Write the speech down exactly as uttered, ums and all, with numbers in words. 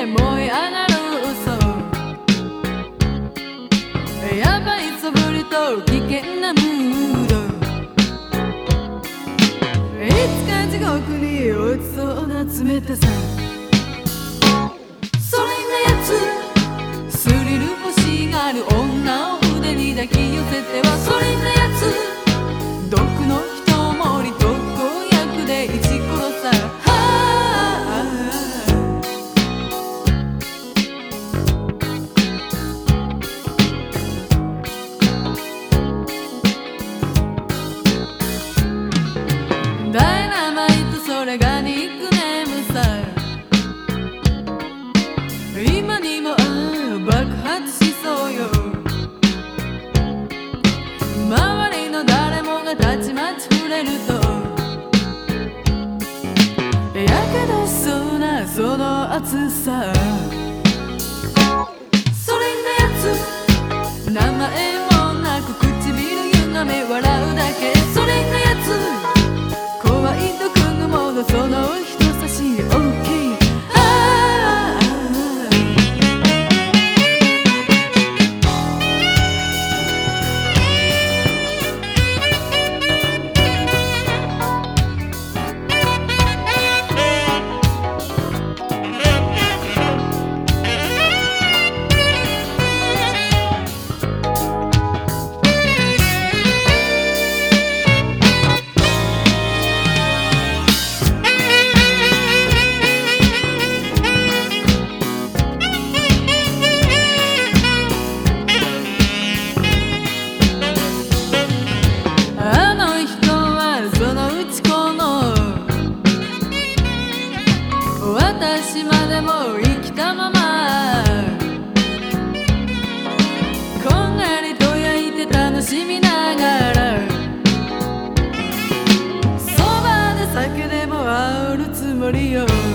燃え上がる嘘、やばいそぶりと危険なムード、いつか地獄に落ちそうな冷たさ、それがやつスリル欲しがる女を腕に抱き寄せては、それがやつ毒の一盛り特効薬でイチコロさ、ダイナマイトそれがニックネームさ、今にも爆発しそうよ、周りの誰もがたちまち触れるとやけどしそうなその熱さ、それがやつ名前もなく唇ゆがめ笑うだけ、それがやつ怖いとくぐものその人差し大きい、私までも生きたままこんがりと焼いて楽しみながら、そばで酒でも煽るつもりよ。